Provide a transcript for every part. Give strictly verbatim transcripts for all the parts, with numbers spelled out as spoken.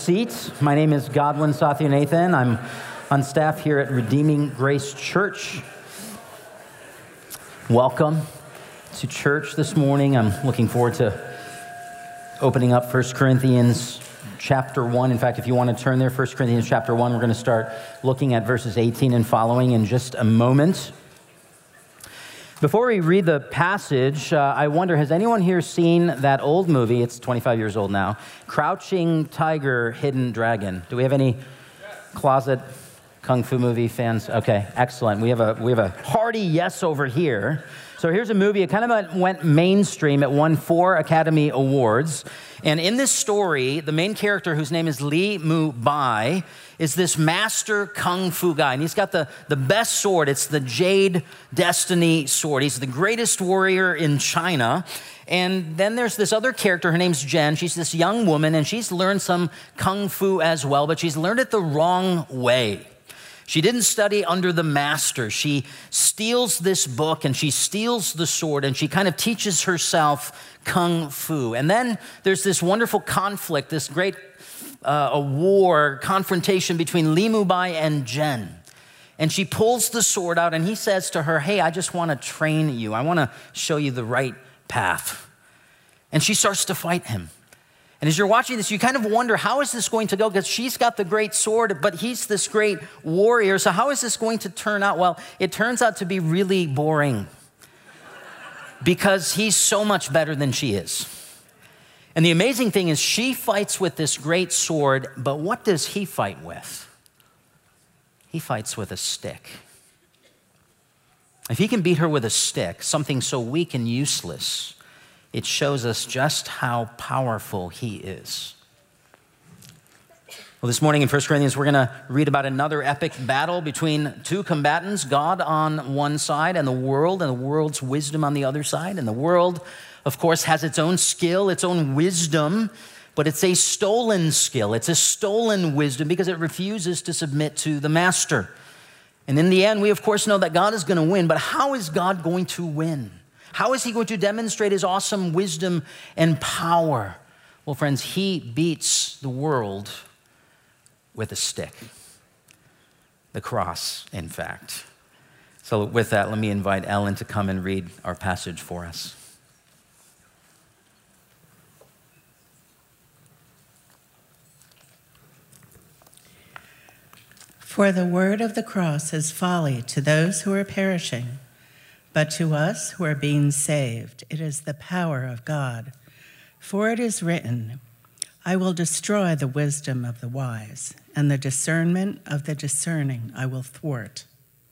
seat. My name is Godwin Satyanathan. I'm on staff here at Redeeming Grace Church. Welcome to church this morning. I'm looking forward to opening up First Corinthians chapter one. In fact, if you want to turn there, First Corinthians chapter one, we're going to start looking at verses eighteen and following in just a moment. Before we read the passage, uh, I wonder, has anyone here seen that old movie? It's twenty-five years old now. Crouching Tiger, Hidden Dragon. Do we have any closet kung fu movie fans? Okay, excellent. We have a we have a hearty yes over here. So here's a movie. It kind of went mainstream. It won four Academy Awards. And in this story, the main character, whose name is Li Mu Bai, is this master kung fu guy. And he's got the, the best sword. It's the Jade Destiny sword. He's the greatest warrior in China. And then there's this other character. Her name's Jen. She's this young woman, and she's learned some kung fu as well, but she's learned it the wrong way. She didn't study under the master. She steals this book and she steals the sword and she kind of teaches herself kung fu. And then there's this wonderful conflict, this great uh, a war, confrontation between Li Mu Bai and Jen. And she pulls the sword out and he says to her, hey, I just want to train you. I want to show you the right path. And she starts to fight him. And as you're watching this, you kind of wonder, how is this going to go? Because she's got the great sword, but he's this great warrior. So how is this going to turn out? Well, it turns out to be really boring because he's so much better than she is. And the amazing thing is she fights with this great sword, but what does he fight with? He fights with a stick. If he can beat her with a stick, something so weak and useless, it shows us just how powerful he is. Well, this morning in First Corinthians, we're going to read about another epic battle between two combatants, God on one side and the world, and the world's wisdom on the other side. And the world, of course, has its own skill, its own wisdom, but it's a stolen skill. It's a stolen wisdom because it refuses to submit to the master. And in the end, we, of course, know that God is going to win, but how is God going to win? How is he going to demonstrate his awesome wisdom and power? Well, friends, he beats the world with a stick. The cross, in fact. So with that, let me invite Ellen to come and read our passage for us. For the word of the cross is folly to those who are perishing, but to us who are being saved, it is the power of God. For it is written, I will destroy the wisdom of the wise, and the discernment of the discerning I will thwart.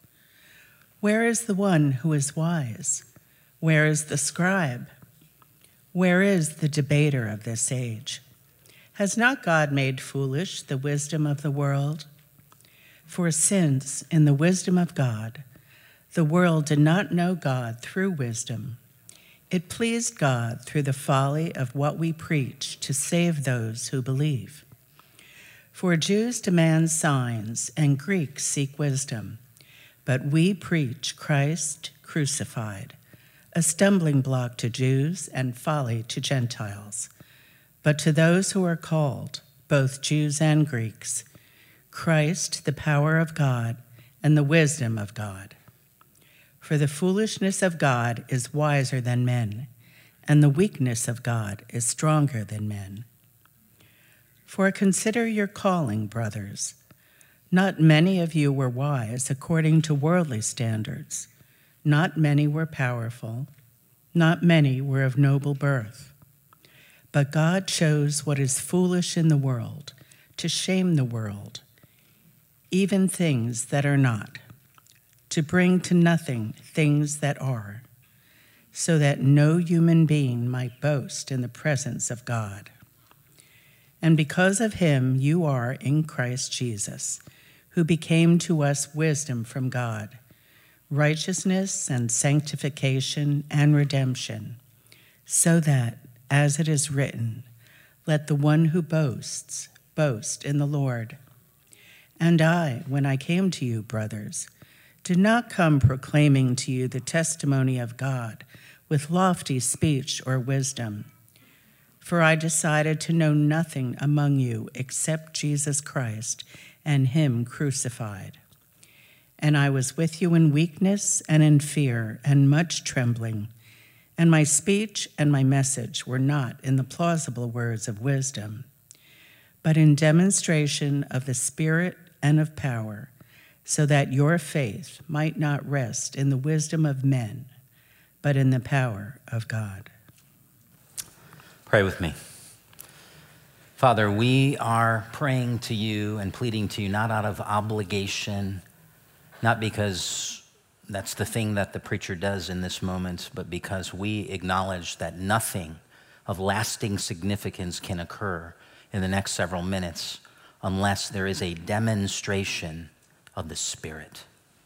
Where is the one who is wise? Where is the scribe? Where is the debater of this age? Has not God made foolish the wisdom of the world? For since, in the wisdom of God, the world did not know God through wisdom, it pleased God through the folly of what we preach to save those who believe. For Jews demand signs and Greeks seek wisdom, but we preach Christ crucified, a stumbling block to Jews and folly to Gentiles. But to those who are called, both Jews and Greeks, Christ, the power of God and the wisdom of God. For the foolishness of God is wiser than men, and the weakness of God is stronger than men. For consider your calling, brothers. Not many of you were wise according to worldly standards. Not many were powerful. Not many were of noble birth. But God chose what is foolish in the world to shame the world, even things that are not, to bring to nothing things that are, so that no human being might boast in the presence of God. And because of him you are in Christ Jesus, who became to us wisdom from God, righteousness and sanctification and redemption, so that, as it is written, let the one who boasts boast in the Lord. And I, when I came to you, brothers, did not come proclaiming to you the testimony of God with lofty speech or wisdom, For I decided to know nothing among you except Jesus Christ and him crucified. And I was with you in weakness and in fear and much trembling. And my speech and my message were not in the plausible words of wisdom, but in demonstration of the Spirit and of power, so that your faith might not rest in the wisdom of men, but in the power of God. Pray with me. Father, we are praying to you and pleading to you, not out of obligation, not because that's the thing that the preacher does in this moment, but because we acknowledge that nothing of lasting significance can occur in the next several minutes unless there is a demonstration of the Spirit.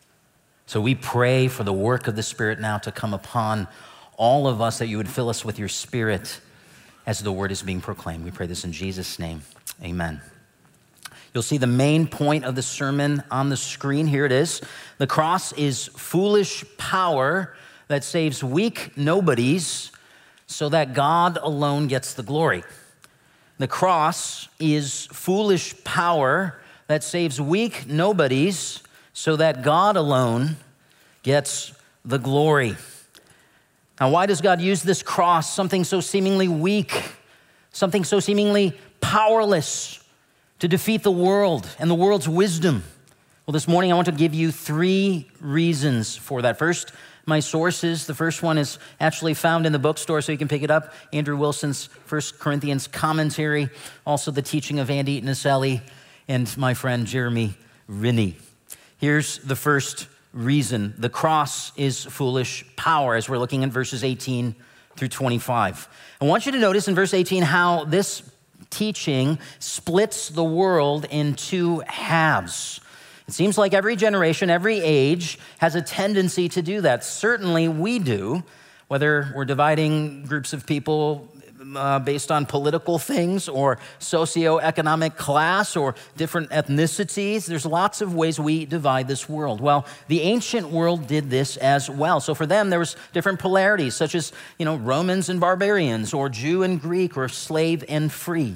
So we pray for the work of the Spirit now to come upon all of us, that you would fill us with your Spirit as the word is being proclaimed. We pray this in Jesus' name, amen. You'll see the main point of the sermon on the screen. Here it is. The cross is foolish power that saves weak nobodies so that God alone gets the glory. The cross is foolish power that saves weak nobodies so that God alone gets the glory. Now, why does God use this cross, something so seemingly weak, something so seemingly powerless, to defeat the world and the world's wisdom? Well, this morning I want to give you three reasons for that. First, my sources. The first one is actually found in the bookstore, so you can pick it up. Andrew Wilson's First Corinthians commentary, also the teaching of Andy Naselli and my friend Jeremy Rinney. Here's the first reason. The cross is foolish power, as we're looking at verses eighteen through twenty-five. I want you to notice in verse eighteen how this teaching splits the world in two halves. It seems like every generation, every age has a tendency to do that. Certainly we do, whether we're dividing groups of people uh, based on political things or socioeconomic class or different ethnicities. There's lots of ways we divide this world. Well, the ancient world did this as well. So for them, there was different polarities, such as, you know, Romans and barbarians, or Jew and Greek, or slave and free.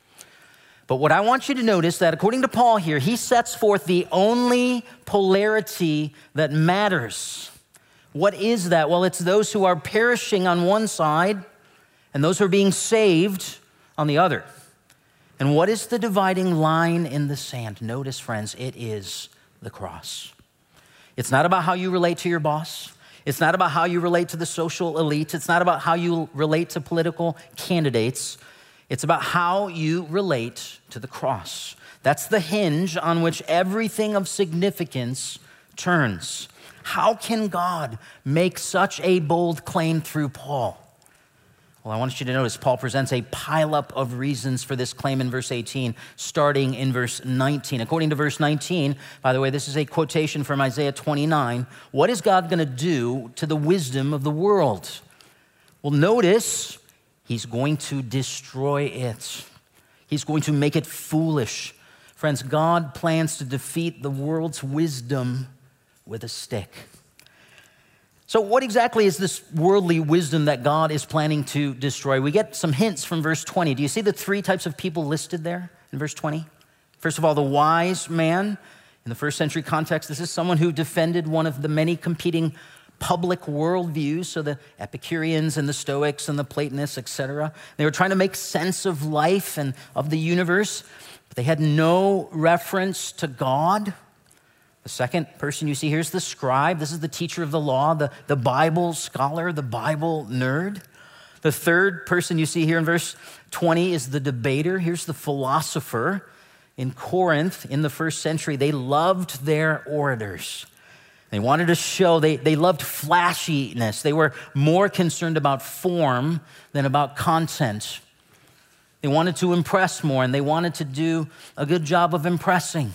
But what I want you to notice, that according to Paul here, he sets forth the only polarity that matters. What is that? Well, it's those who are perishing on one side and those who are being saved on the other. And what is the dividing line in the sand? Notice, friends, it is the cross. It's not about how you relate to your boss. It's not about how you relate to the social elite. It's not about how you relate to political candidates. It's about how you relate to the cross. That's the hinge on which everything of significance turns. How can God make such a bold claim through Paul? Well, I want you to notice Paul presents a pileup of reasons for this claim in verse eighteen, starting in verse nineteen. According to verse nineteen, by the way, this is a quotation from Isaiah twenty-nine. What is God going to do to the wisdom of the world? Well, notice he's going to destroy it. He's going to make it foolish. Friends, God plans to defeat the world's wisdom with a stick. So what exactly is this worldly wisdom that God is planning to destroy? We get some hints from verse twenty. Do you see the three types of people listed there in verse twenty? First of all, the wise man. In the first century context, this is someone who defended one of the many competing public worldviews, so the Epicureans and the Stoics and the Platonists, et cetera. They were trying to make sense of life and of the universe, but they had no reference to God. The second person you see here is the scribe. This is the teacher of the law, the, the Bible scholar, the Bible nerd. The third person you see here in verse twenty is the debater. Here's the philosopher. In Corinth, in the first century, they loved their orators. They wanted to show, they, they loved flashiness. They were more concerned about form than about content. They wanted to impress more, and they wanted to do a good job of impressing.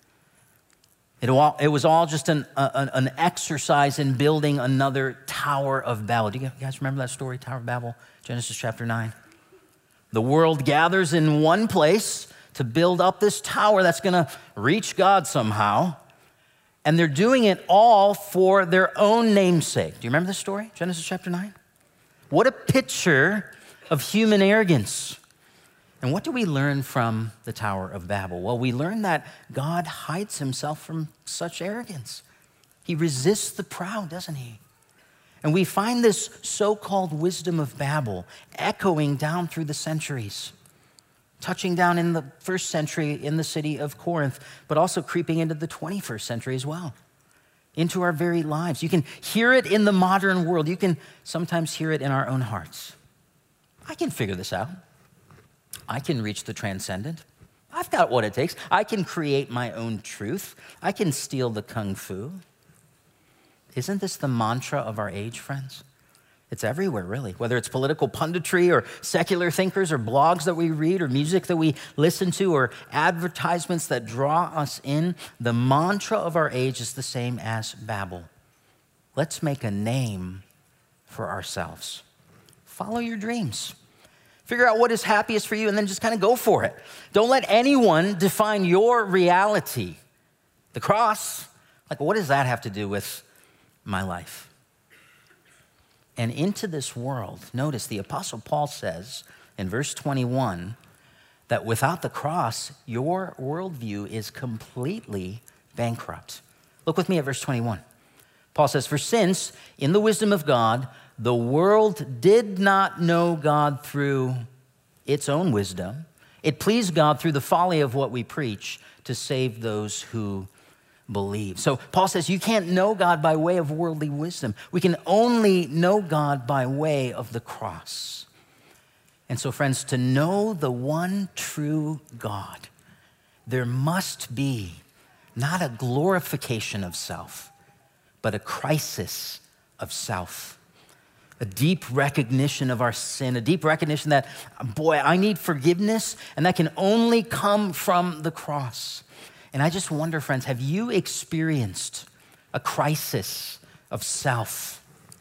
It, all, it was all just an, a, an exercise in building another Tower of Babel. Do you guys remember that story, Tower of Babel? Genesis chapter nine. The world gathers in one place to build up this tower that's going to reach God somehow. And they're doing it all for their own namesake. Do you remember this story, Genesis chapter nine? What a picture of human arrogance. And what do we learn from the Tower of Babel? Well, we learn that God hides himself from such arrogance. He resists the proud, doesn't he? And we find this so-called wisdom of Babel echoing down through the centuries, touching down in the first century in the city of Corinth, but also creeping into the twenty-first century as well, into our very lives. You can hear it in the modern world. You can sometimes hear it in our own hearts. I can figure this out. I can reach the transcendent. I've got what it takes. I can create my own truth. I can steal the kung fu. Isn't this the mantra of our age, friends? It's everywhere, really, whether it's political punditry or secular thinkers or blogs that we read or music that we listen to or advertisements that draw us in. The mantra of our age is the same as Babel. Let's make a name for ourselves. Follow your dreams. Figure out what is happiest for you and then just kind of go for it. Don't let anyone define your reality. The cross, like what does that have to do with my life? And into this world, notice the Apostle Paul says in verse twenty-one that without the cross, your worldview is completely bankrupt. Look with me at verse twenty-one. Paul says, "For since in the wisdom of God, the world did not know God through its own wisdom, it pleased God through the folly of what we preach to save those who believe." So Paul says you can't know God by way of worldly wisdom. We can only know God by way of the cross. And so, friends, to know the one true God, there must be not a glorification of self, but a crisis of self. A deep recognition of our sin, a deep recognition that, boy, I need forgiveness, and that can only come from the cross. And I just wonder, friends, have you experienced a crisis of self?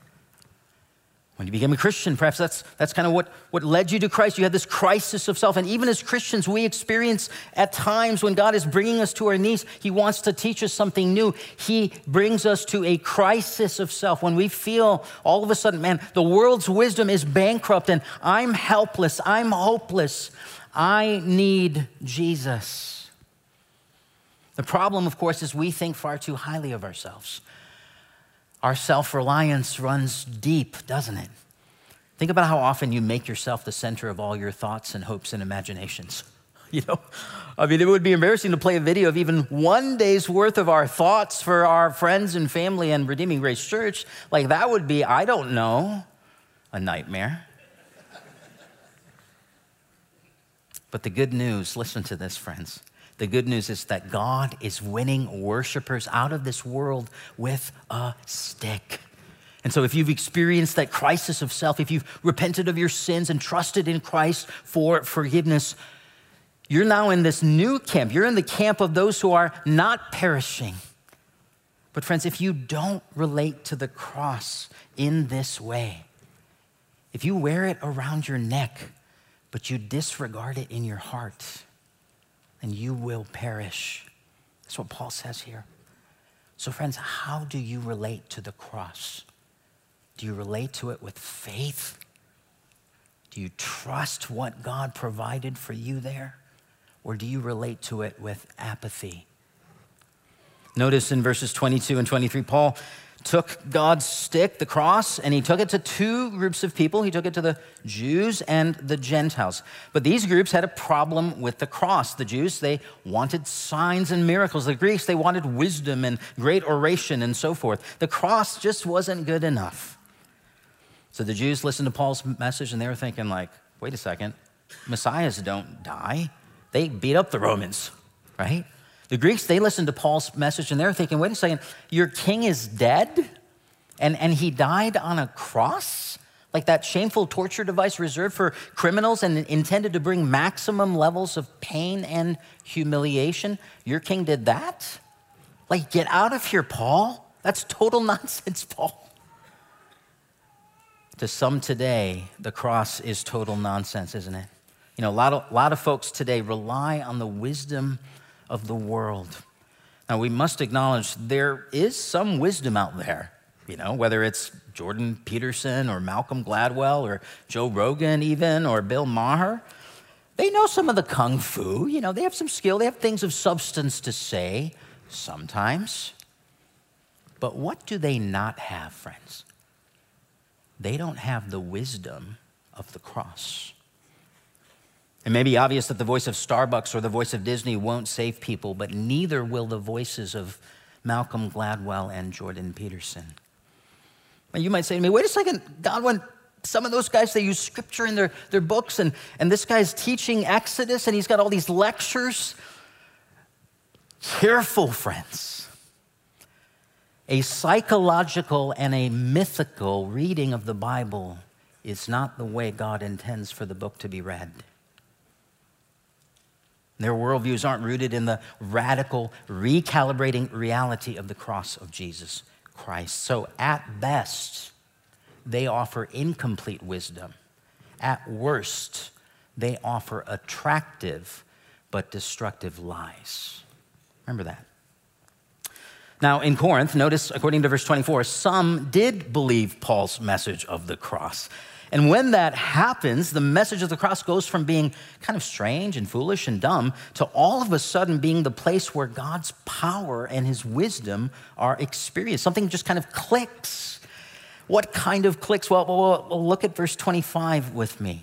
When you became a Christian, perhaps that's, that's kind of what, what led you to Christ. You had this crisis of self. And even as Christians, we experience at times when God is bringing us to our knees, he wants to teach us something new. He brings us to a crisis of self when we feel all of a sudden, man, the world's wisdom is bankrupt and I'm helpless, I'm hopeless, I need Jesus. The problem, of course, is we think far too highly of ourselves. Our self-reliance runs deep, doesn't it? Think about how often you make yourself the center of all your thoughts and hopes and imaginations. You know, I mean, it would be embarrassing to play a video of even one day's worth of our thoughts for our friends and family and Redeeming Grace Church. Like that would be, I don't know, a nightmare. But the good news, listen to this, friends. The good news is that God is winning worshipers out of this world with a stick. And so if you've experienced that crisis of self, if you've repented of your sins and trusted in Christ for forgiveness, you're now in this new camp. You're in the camp of those who are not perishing. But friends, if you don't relate to the cross in this way, if you wear it around your neck, but you disregard it in your heart, and you will perish. That's what Paul says here. So friends, how do you relate to the cross? Do you relate to it with faith? Do you trust what God provided for you there? Or do you relate to it with apathy? Notice in verses twenty-two and twenty-three, Paul took God's stick, the cross, and he took it to two groups of people. He took it to the Jews and the Gentiles. But these groups had a problem with the cross. The Jews, they wanted signs and miracles. The Greeks, they wanted wisdom and great oration and so forth. The cross just wasn't good enough. So the Jews listened to Paul's message and they were thinking like, wait a second, Messiahs don't die. They beat up the Romans, right? The Greeks, they listened to Paul's message and they're thinking, wait a second, your king is dead and, and he died on a cross? Like that shameful torture device reserved for criminals and intended to bring maximum levels of pain and humiliation? Your king did that? Like, get out of here, Paul. That's total nonsense, Paul. To some today, the cross is total nonsense, isn't it? You know, a lot of, a lot of folks today rely on the wisdom of the world. Now, we must acknowledge there is some wisdom out there. You know, whether it's Jordan Peterson or Malcolm Gladwell or Joe Rogan even or Bill Maher. They know some of the kung fu. You know, they have some skill. They have things of substance to say sometimes. But what do they not have, friends? They don't have the wisdom of the cross. It may be obvious that the voice of Starbucks or the voice of Disney won't save people, but neither will the voices of Malcolm Gladwell and Jordan Peterson. And you might say to me, wait a second, Godwin, some of those guys, they use scripture in their, their books, and, and this guy's teaching Exodus, and he's got all these lectures. Careful, friends. A psychological and a mythical reading of the Bible is not the way God intends for the book to be read. Their worldviews aren't rooted in the radical, recalibrating reality of the cross of Jesus Christ. So at best, they offer incomplete wisdom. At worst, they offer attractive but destructive lies. Remember that. Now, in Corinth, notice, according to verse twenty-four, some did believe Paul's message of the cross. And when that happens, the message of the cross goes from being kind of strange and foolish and dumb to all of a sudden being the place where God's power and his wisdom are experienced. Something just kind of clicks. What kind of clicks? Well, well, well look at verse twenty-five with me.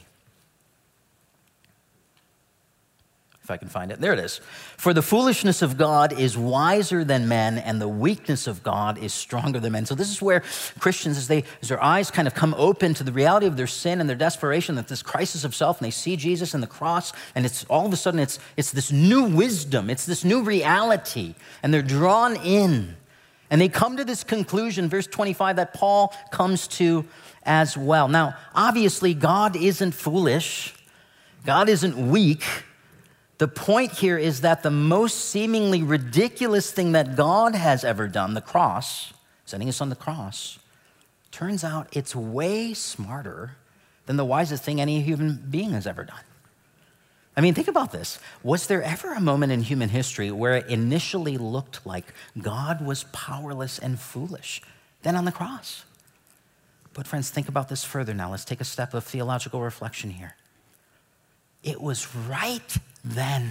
If I can find it. There it is. For the foolishness of God is wiser than men, and the weakness of God is stronger than men. So this is where Christians, as they as their eyes kind of come open to the reality of their sin and their desperation, that this crisis of self, and they see Jesus and the cross, and it's all of a sudden it's it's this new wisdom, it's this new reality, and they're drawn in. And they come to this conclusion, verse twenty-five, that Paul comes to as well. Now, obviously, God isn't foolish. God isn't weak. The point here is that the most seemingly ridiculous thing that God has ever done, the cross, sending his son to the cross, turns out it's way smarter than the wisest thing any human being has ever done. I mean, think about this. Was there ever a moment in human history where it initially looked like God was powerless and foolish? Then on the cross. But friends, think about this further now. Let's take a step of theological reflection here. It was right then,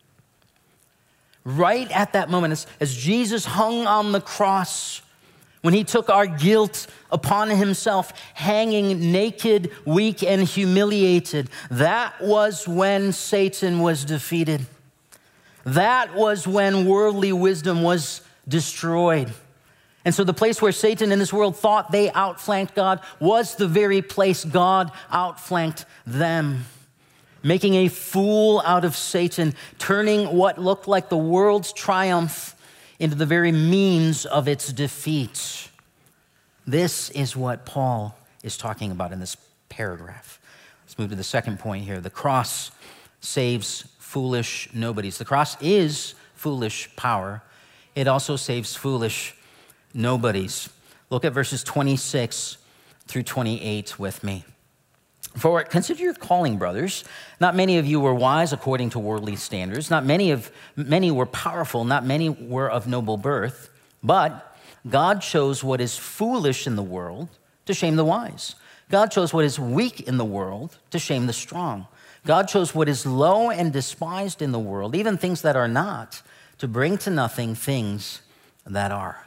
right at that moment, as, as Jesus hung on the cross, when he took our guilt upon himself, hanging naked, weak, and humiliated, that was when Satan was defeated. That was when worldly wisdom was destroyed. And so the place where Satan in this world thought they outflanked God was the very place God outflanked them, making a fool out of Satan, turning what looked like the world's triumph into the very means of its defeat. This is what Paul is talking about in this paragraph. Let's move to the second point here. The cross saves foolish nobodies. The cross is foolish power. It also saves foolish nobodies. Look at verses twenty-six through twenty-eight with me. For consider your calling, brothers. Not many of you were wise according to worldly standards. Not many of many were powerful. Not many were of noble birth. But God chose what is foolish in the world to shame the wise. God chose what is weak in the world to shame the strong. God chose what is low and despised in the world, even things that are not, to bring to nothing things that are.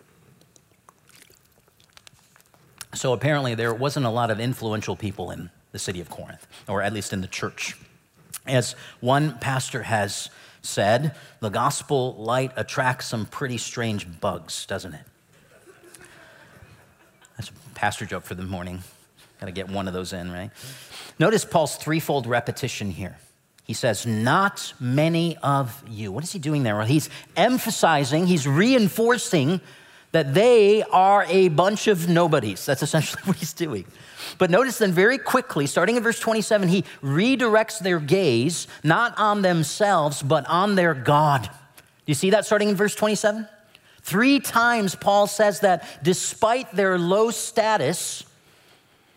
So apparently there wasn't a lot of influential people in the city of Corinth, or at least in the church. As one pastor has said, the gospel light attracts some pretty strange bugs, doesn't it? That's a pastor joke for the morning. Got to get one of those in, right? Notice Paul's threefold repetition here. He says, not many of you. What is he doing there? Well, he's emphasizing, he's reinforcing that they are a bunch of nobodies. That's essentially what he's doing. But notice then very quickly, starting in verse twenty-seven, he redirects their gaze not on themselves, but on their God. Do you see that starting in verse twenty-seven? Three times Paul says that despite their low status,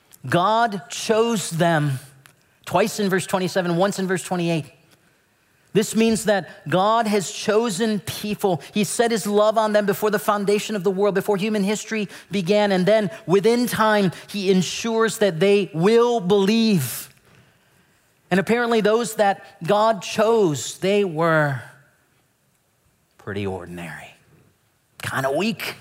God chose them. Twice in verse twenty-seven, once in verse twenty-eight. This means that God has chosen people. He set his love on them before the foundation of the world, before human history began. And then within time, he ensures that they will believe. And apparently those that God chose, they were pretty ordinary, kind of weak,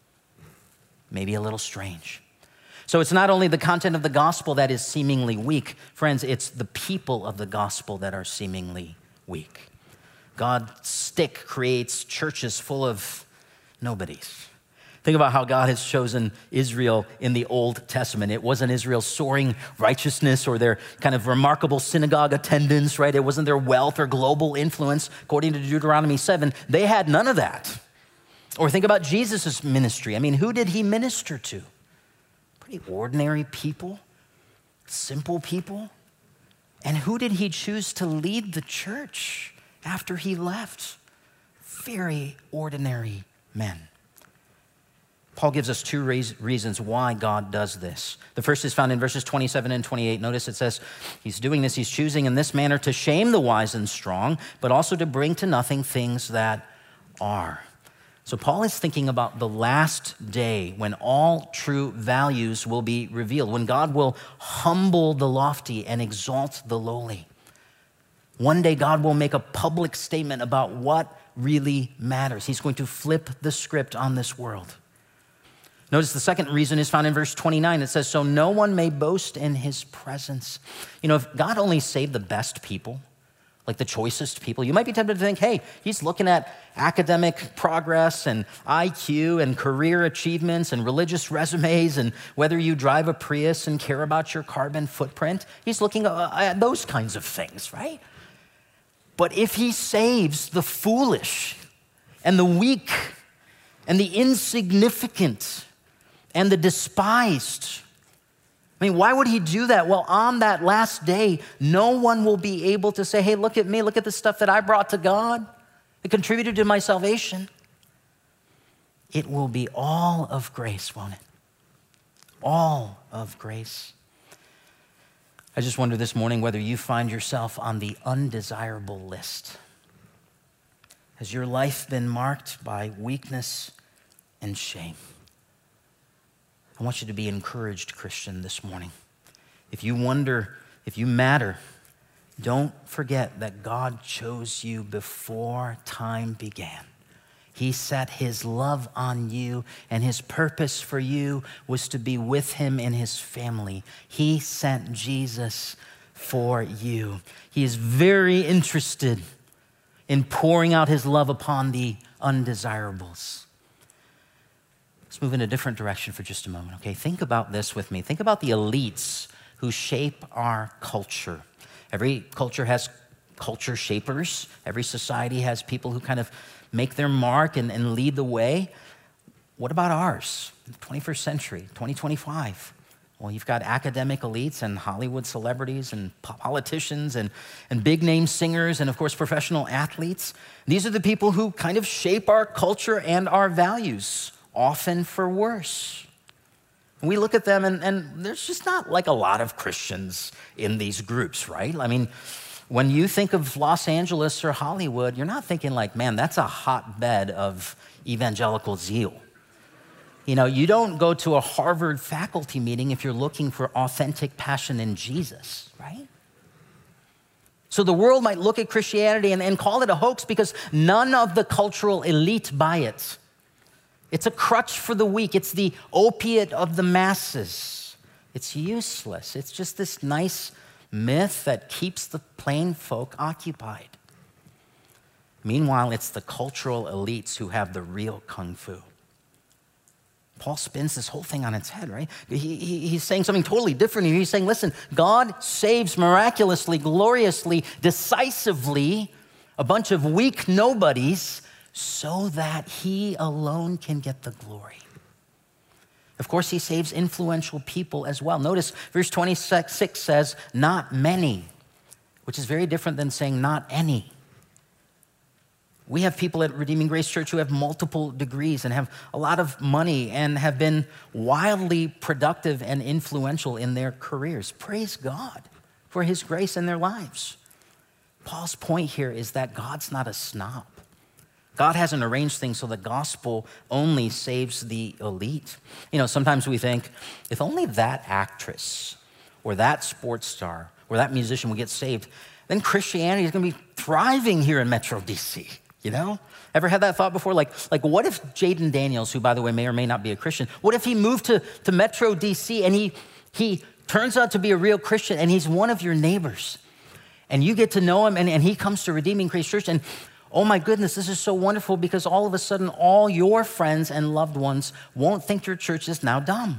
maybe a little strange. So it's not only the content of the gospel that is seemingly weak. Friends, it's the people of the gospel that are seemingly weak. God's stick creates churches full of nobodies. Think about how God has chosen Israel in the Old Testament. It wasn't Israel's soaring righteousness or their kind of remarkable synagogue attendance, right? It wasn't their wealth or global influence. According to Deuteronomy seven, they had none of that. Or think about Jesus' ministry. I mean, who did he minister to? Pretty ordinary people, simple people. And who did he choose to lead the church after he left? Very ordinary men. Paul gives us two reasons why God does this. The first is found in verses twenty-seven and twenty-eight. Notice it says he's doing this, he's choosing in this manner to shame the wise and strong, but also to bring to nothing things that are. So Paul is thinking about the last day when all true values will be revealed, when God will humble the lofty and exalt the lowly. One day God will make a public statement about what really matters. He's going to flip the script on this world. Notice the second reason is found in verse twenty-nine. It says, so no one may boast in his presence. You know, if God only saved the best people, like the choicest people, you might be tempted to think, hey, he's looking at academic progress and I Q and career achievements and religious resumes and whether you drive a Prius and care about your carbon footprint. He's looking at those kinds of things, right? But if he saves the foolish and the weak and the insignificant and the despised, I mean, why would he do that? Well, on that last day, no one will be able to say, hey, look at me, look at the stuff that I brought to God. It contributed to my salvation. It will be all of grace, won't it? All of grace. I just wonder this morning whether you find yourself on the undesirable list. Has your life been marked by weakness and shame? I want you to be encouraged, Christian, this morning. If you wonder, if you matter, don't forget that God chose you before time began. He set his love on you, and his purpose for you was to be with him in his family. He sent Jesus for you. He is very interested in pouring out his love upon the undesirables. Let's move in a different direction for just a moment, okay? Think about this with me. Think about the elites who shape our culture. Every culture has culture shapers. Every society has people who kind of make their mark and, and lead the way. What about ours? twenty-first century, twenty twenty-five. Well, you've got academic elites and Hollywood celebrities and politicians and, and big name singers and, of course, professional athletes. These are the people who kind of shape our culture and our values, often for worse. And we look at them and, and there's just not like a lot of Christians in these groups, right? I mean, when you think of Los Angeles or Hollywood, you're not thinking like, man, that's a hotbed of evangelical zeal. You know, you don't go to a Harvard faculty meeting if you're looking for authentic passion in Jesus, right? So the world might look at Christianity and, and call it a hoax because none of the cultural elite buy it. It's a crutch for the weak. It's the opiate of the masses. It's useless. It's just this nice myth that keeps the plain folk occupied. Meanwhile, it's the cultural elites who have the real kung fu. Paul spins this whole thing on its head, right? He, he, he's saying something totally different here. He's saying, listen, God saves miraculously, gloriously, decisively a bunch of weak nobodies so that he alone can get the glory. Of course, he saves influential people as well. Notice verse twenty-six says, not many, which is very different than saying not any. We have people at Redeeming Grace Church who have multiple degrees and have a lot of money and have been wildly productive and influential in their careers. Praise God for his grace in their lives. Paul's point here is that God's not a snob. God hasn't arranged things so the gospel only saves the elite. You know, sometimes we think, if only that actress or that sports star or that musician would get saved, then Christianity is going to be thriving here in Metro D C, you know? Ever had that thought before? Like, like what if Jaden Daniels, who, by the way, may or may not be a Christian, what if he moved to, to Metro D C and he, he turns out to be a real Christian and he's one of your neighbors and you get to know him and, and he comes to Redeeming Grace Church and oh my goodness, this is so wonderful because all of a sudden all your friends and loved ones won't think your church is now dumb.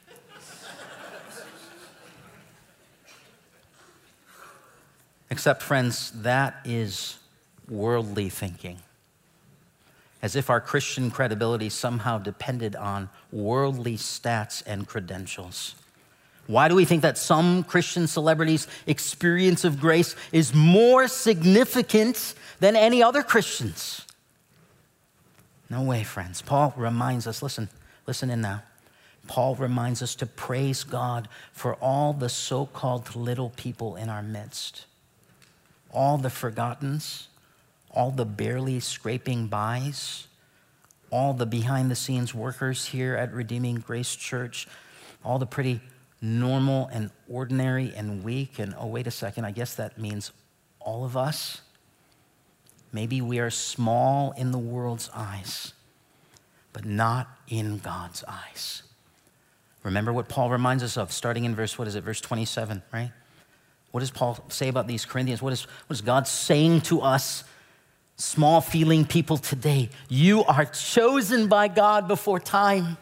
Except, friends, that is worldly thinking. As if our Christian credibility somehow depended on worldly stats and credentials. Why do we think that some Christian celebrities' experience of grace is more significant than any other Christians? No way, friends. Paul reminds us, listen, listen in now. Paul reminds us to praise God for all the so-called little people in our midst. All the forgottens, all the barely scraping bys, all the behind-the-scenes workers here at Redeeming Grace Church, all the pretty normal and ordinary and weak, and oh, wait a second, I guess that means all of us. Maybe we are small in the world's eyes, but not in God's eyes. Remember what Paul reminds us of, starting in verse, what is it, verse twenty-seven, right? What does Paul say about these Corinthians? What is, what is God saying to us, small feeling people today? You are chosen by God before time.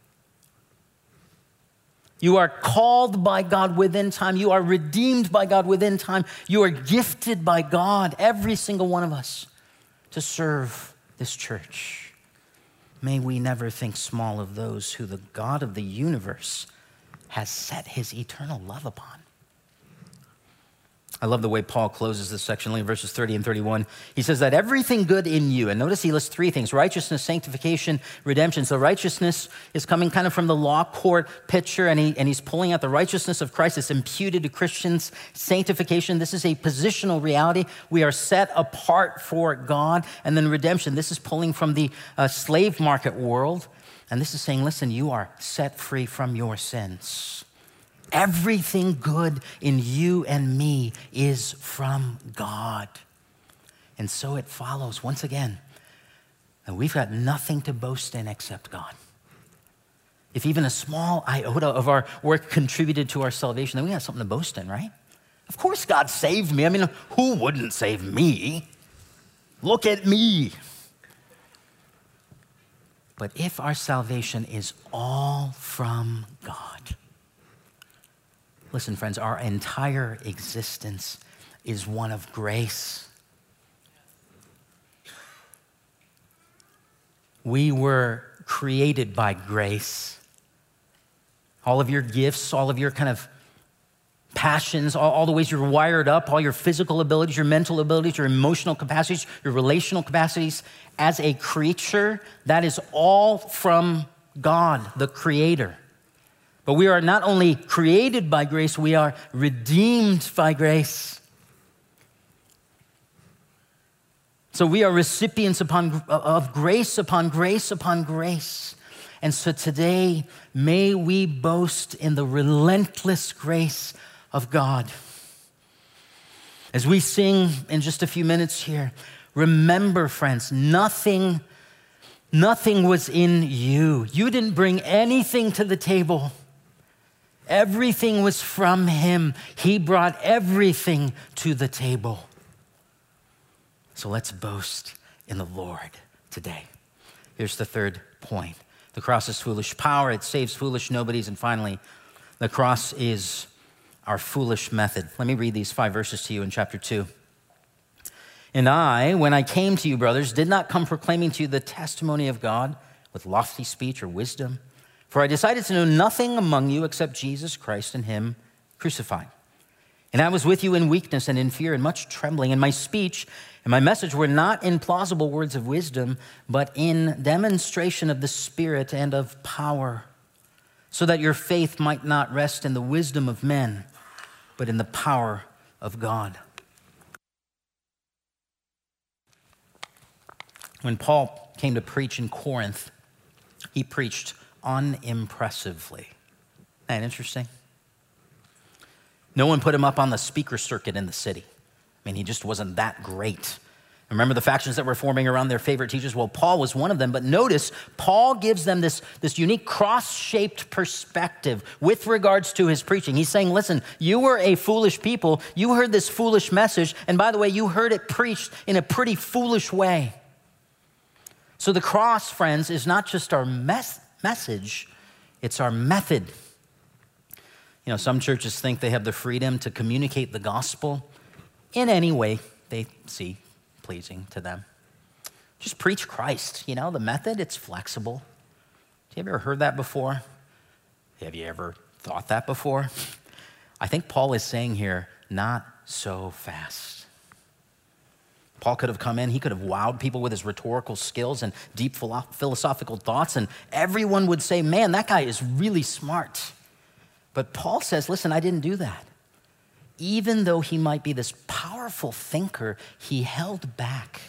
You are called by God within time. You are redeemed by God within time. You are gifted by God, every single one of us, to serve this church. May we never think small of those who the God of the universe has set his eternal love upon. I love the way Paul closes this section, in verses thirty and thirty-one. He says that everything good in you, and notice he lists three things: righteousness, sanctification, redemption. So righteousness is coming kind of from the law court picture, and, he, and he's pulling out the righteousness of Christ that's imputed to Christians. Sanctification, this is a positional reality. We are set apart for God. And then redemption, this is pulling from the uh, slave market world. And this is saying, listen, you are set free from your sins. Everything good in you and me is from God. And so it follows, once again, that we've got nothing to boast in except God. If even a small iota of our work contributed to our salvation, then we have something to boast in, right? Of course God saved me. I mean, who wouldn't save me? Look at me. But if our salvation is all from God, listen, friends, our entire existence is one of grace. We were created by grace. All of your gifts, all of your kind of passions, all, all the ways you're wired up, all your physical abilities, your mental abilities, your emotional capacities, your relational capacities, as a creature, that is all from God, the Creator. But we are not only created by grace, we are redeemed by grace. So we are recipients upon, of grace upon grace upon grace. And so today, may we boast in the relentless grace of God. As we sing in just a few minutes here, remember, friends, nothing, nothing was in you. You didn't bring anything to the table. Everything was from him. He brought everything to the table. So let's boast in the Lord today. Here's the third point. The cross is foolish power. It saves foolish nobodies. And finally, the cross is our foolish method. Let me read these five verses to you in chapter two. And I, when I came to you, brothers, did not come proclaiming to you the testimony of God with lofty speech or wisdom. For I decided to know nothing among you except Jesus Christ and him crucified. And I was with you in weakness and in fear and much trembling. And my speech and my message were not in plausible words of wisdom, but in demonstration of the Spirit and of power, so that your faith might not rest in the wisdom of men, but in the power of God. When Paul came to preach in Corinth, he preached unimpressively. Isn't that interesting? No one put him up on the speaker circuit in the city. I mean, he just wasn't that great. Remember the factions that were forming around their favorite teachers? Well, Paul was one of them, but notice Paul gives them this, this unique cross-shaped perspective with regards to his preaching. He's saying, listen, you were a foolish people. You heard this foolish message, and by the way, you heard it preached in a pretty foolish way. So the cross, friends, is not just our mes- message, it's our method. You know, some churches think they have the freedom to communicate the gospel in any way they see pleasing to them. Just preach Christ. You know, the method, it's flexible. Have you ever heard that before? Have you ever thought that before? I think Paul is saying here, not so fast. Paul could have come in, he could have wowed people with his rhetorical skills and deep philosophical thoughts, and everyone would say, man, that guy is really smart. But Paul says, listen, I didn't do that. Even though he might be this powerful thinker, he held back.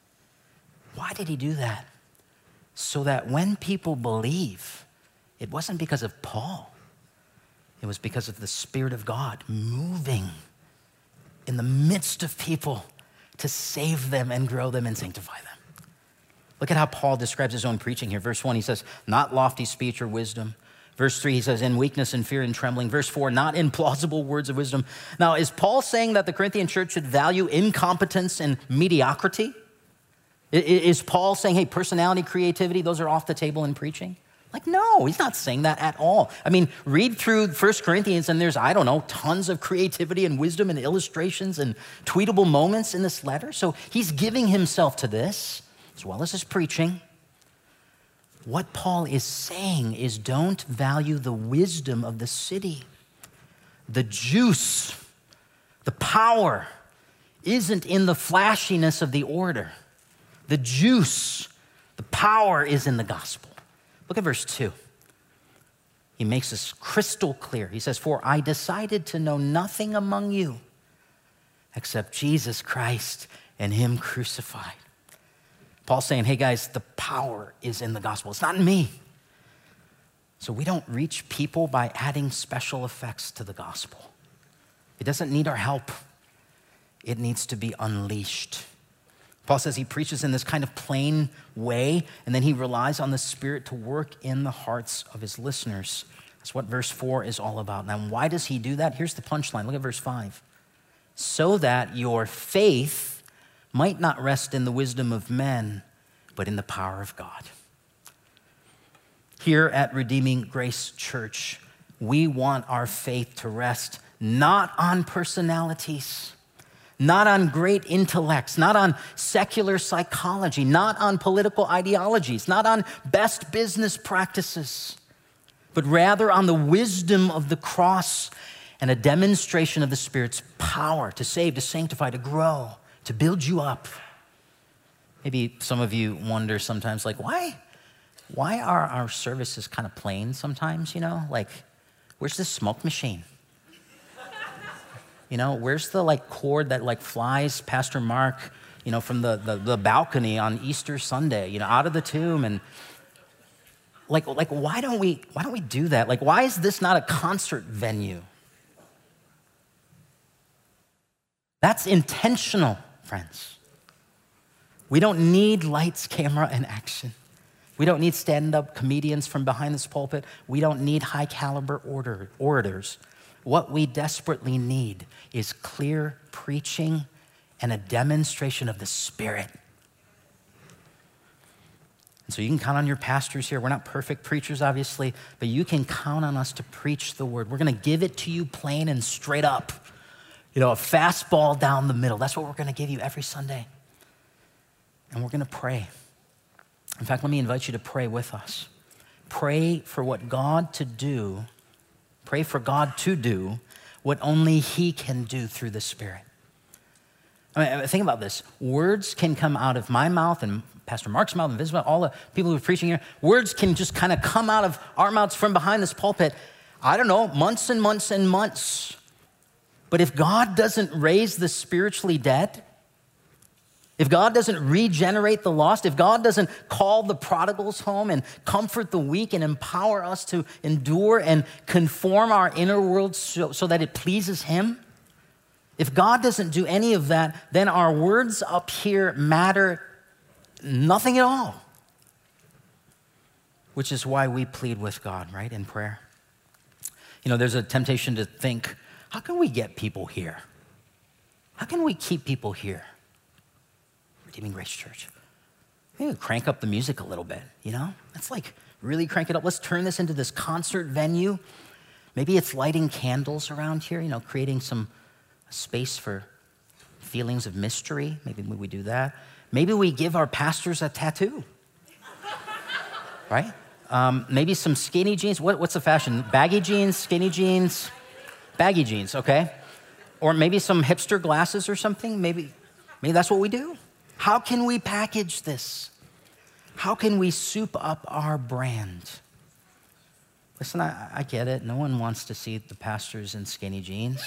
Why did he do that? So that when people believe, it wasn't because of Paul. It was because of the Spirit of God moving in the midst of people to save them and grow them and sanctify them. Look at how Paul describes his own preaching here. Verse one, he says, not lofty speech or wisdom. Verse three, he says, in weakness and fear and trembling. Verse four, not in plausible words of wisdom. Now, is Paul saying that the Corinthian church should value incompetence and mediocrity? Is Paul saying, hey, personality, creativity, those are off the table in preaching? Like, no, he's not saying that at all. I mean, read through First Corinthians and there's, I don't know, tons of creativity and wisdom and illustrations and tweetable moments in this letter. So he's giving himself to this as well as his preaching. What Paul is saying is don't value the wisdom of the city. The juice, the power isn't in the flashiness of the order. The juice, the power is in the gospel. Look at verse two. He makes this crystal clear. He says, for I decided to know nothing among you except Jesus Christ and him crucified. Paul's saying, hey guys, the power is in the gospel. It's not in me. So we don't reach people by adding special effects to the gospel. It doesn't need our help. It needs to be unleashed. Paul says he preaches in this kind of plain way, and then he relies on the Spirit to work in the hearts of his listeners. That's what verse four is all about. Now, why does he do that? Here's the punchline. Look at verse five. So that your faith might not rest in the wisdom of men, but in the power of God. Here at Redeeming Grace Church, we want our faith to rest not on personalities, not on great intellects, not on secular psychology, not on political ideologies, not on best business practices, but rather on the wisdom of the cross and a demonstration of the Spirit's power to save, to sanctify, to grow, to build you up. Maybe some of you wonder sometimes, like, why, why are our services kind of plain sometimes, you know? Like, where's the smoke machine? You know, where's the like cord that like flies Pastor Mark, you know, from the, the, the balcony on Easter Sunday, you know, out of the tomb? And like, like, why don't we, why don't we do that? Like, why is this not a concert venue? That's intentional, friends. We don't need lights, camera, and action. We don't need stand-up comedians from behind this pulpit. We don't need high-caliber order, orators. What we desperately need is clear preaching and a demonstration of the Spirit. And so you can count on your pastors here. We're not perfect preachers, obviously, but you can count on us to preach the word. We're going to give it to you plain and straight up. You know, a fastball down the middle. That's what we're going to give you every Sunday. And we're going to pray. In fact, let me invite you to pray with us. Pray for what God to do. Pray for God to do what only he can do through the Spirit. I mean, think about this. Words can come out of my mouth and Pastor Mark's mouth and Vince's mouth, all the people who are preaching here. Words can just kind of come out of our mouths from behind this pulpit. I don't know, months and months and months. But if God doesn't raise the spiritually dead, if God doesn't regenerate the lost, if God doesn't call the prodigals home and comfort the weak and empower us to endure and conform our inner world so, so that it pleases him, if God doesn't do any of that, then our words up here matter nothing at all. Which is why we plead with God, right, in prayer. You know, there's a temptation to think, how can we get people here? How can we keep people here? Redeeming Grace Church. Maybe crank up the music a little bit, you know? Let's like really crank it up. Let's turn this into this concert venue. Maybe it's lighting candles around here, you know, creating some space for feelings of mystery. Maybe we do that. Maybe we give our pastors a tattoo, right? Um, maybe some skinny jeans. What, what's the fashion? Baggy jeans, skinny jeans, baggy jeans, okay? Or maybe some hipster glasses or something. Maybe, maybe that's what we do. How can we package this? How can we soup up our brand? Listen, I, I get it. No one wants to see the pastors in skinny jeans.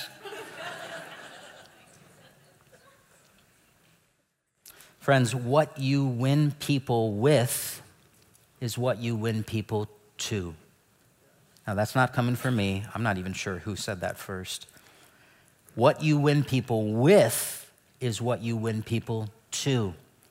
Friends, what you win people with is what you win people to. Now, that's not coming from me. I'm not even sure who said that first. What you win people with is what you win people to.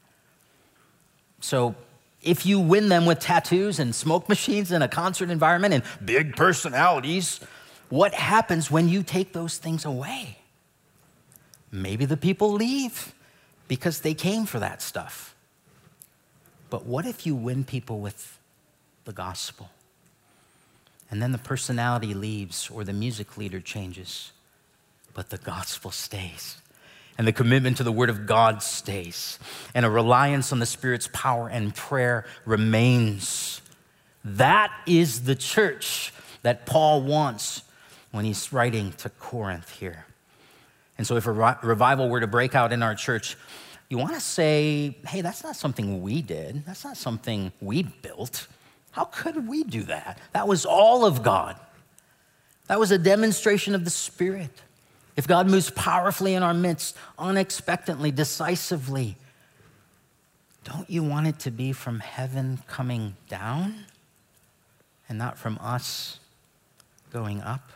So if you win them with tattoos and smoke machines in a concert environment and big personalities, what happens when you take those things away? Maybe the people leave because they came for that stuff. But what if you win people with the gospel? And then the personality leaves or the music leader changes, but the gospel stays. And the commitment to the word of God stays. And a reliance on the Spirit's power and prayer remains. That is the church that Paul wants when he's writing to Corinth here. And so if a revival were to break out in our church, you want to say, hey, that's not something we did. That's not something we built. How could we do that? That was all of God. That was a demonstration of the Spirit. If God moves powerfully in our midst, unexpectedly, decisively, don't you want it to be from heaven coming down and not from us going up?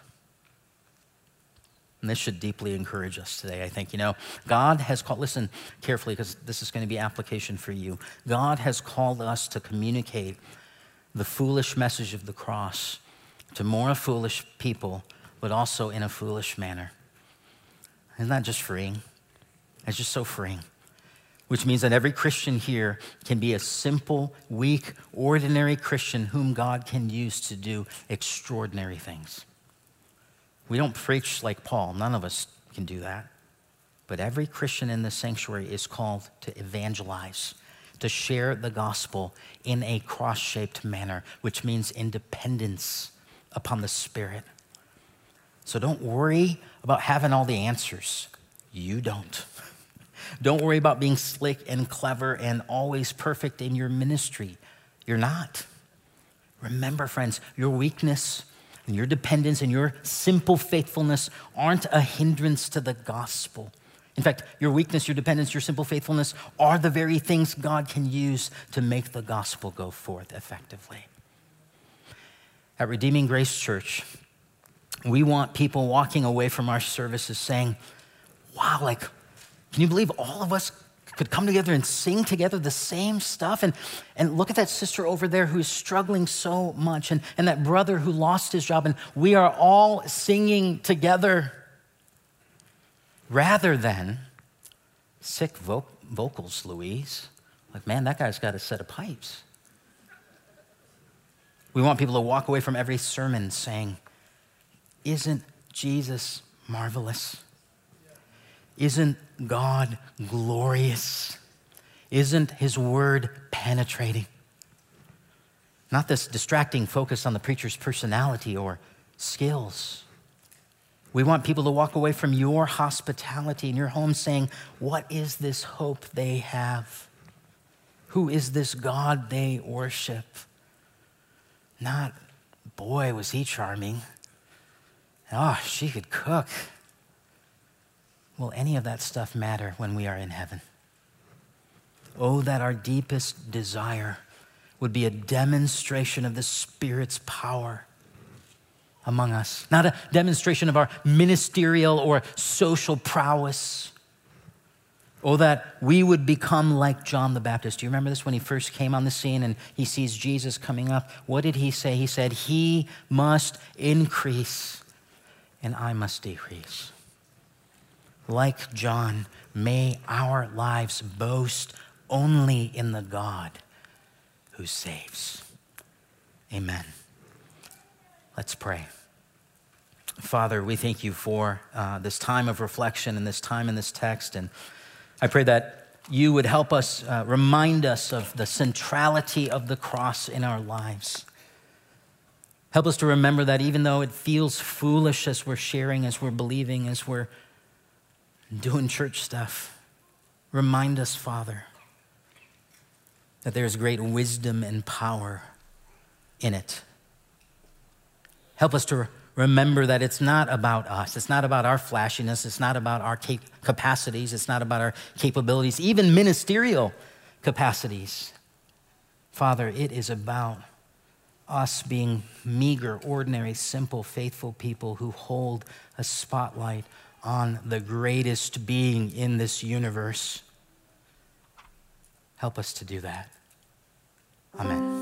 And this should deeply encourage us today, I think. You know, God has called, listen carefully because this is going to be application for you. God has called us to communicate the foolish message of the cross to more foolish people, but also in a foolish manner. Isn't that just freeing? It's just so freeing. Which means that every Christian here can be a simple, weak, ordinary Christian whom God can use to do extraordinary things. We don't preach like Paul. None of us can do that. But every Christian in this sanctuary is called to evangelize, to share the gospel in a cross-shaped manner, which means independence upon the Spirit. So don't worry about having all the answers. You don't. Don't worry about being slick and clever and always perfect in your ministry. You're not. Remember, friends, your weakness and your dependence and your simple faithfulness aren't a hindrance to the gospel. In fact, your weakness, your dependence, your simple faithfulness are the very things God can use to make the gospel go forth effectively. At Redeeming Grace Church, we want people walking away from our services saying, wow, like, can you believe all of us could come together and sing together the same stuff? And, and look at that sister over there who's struggling so much, and, and that brother who lost his job, and we are all singing together rather than sick vo- vocals, Louise. Like, man, that guy's got a set of pipes. We want people to walk away from every sermon saying, isn't Jesus marvelous? Isn't God glorious? Isn't his word penetrating? Not this distracting focus on the preacher's personality or skills. We want people to walk away from your hospitality in your home saying, what is this hope they have? Who is this God they worship? Not, boy, was he charming. Oh, she could cook. Will any of that stuff matter when we are in heaven? Oh, that our deepest desire would be a demonstration of the Spirit's power among us, not a demonstration of our ministerial or social prowess. Oh, that we would become like John the Baptist. Do you remember this when he first came on the scene and he sees Jesus coming up? What did he say? He said, he must increase and I must decrease. Like John, may our lives boast only in the God who saves. Amen. Let's pray. Father, we thank you for uh, this time of reflection and this time in this text. And I pray that you would help us, uh, remind us of the centrality of the cross in our lives. Help us to remember that even though it feels foolish as we're sharing, as we're believing, as we're doing church stuff, remind us, Father, that there's great wisdom and power in it. Help us to remember that it's not about us. It's not about our flashiness. It's not about our cap- capacities. It's not about our capabilities, even ministerial capacities. Father, it is about us being meager, ordinary, simple, faithful people who hold a spotlight on the greatest being in this universe. Help us to do that. Amen.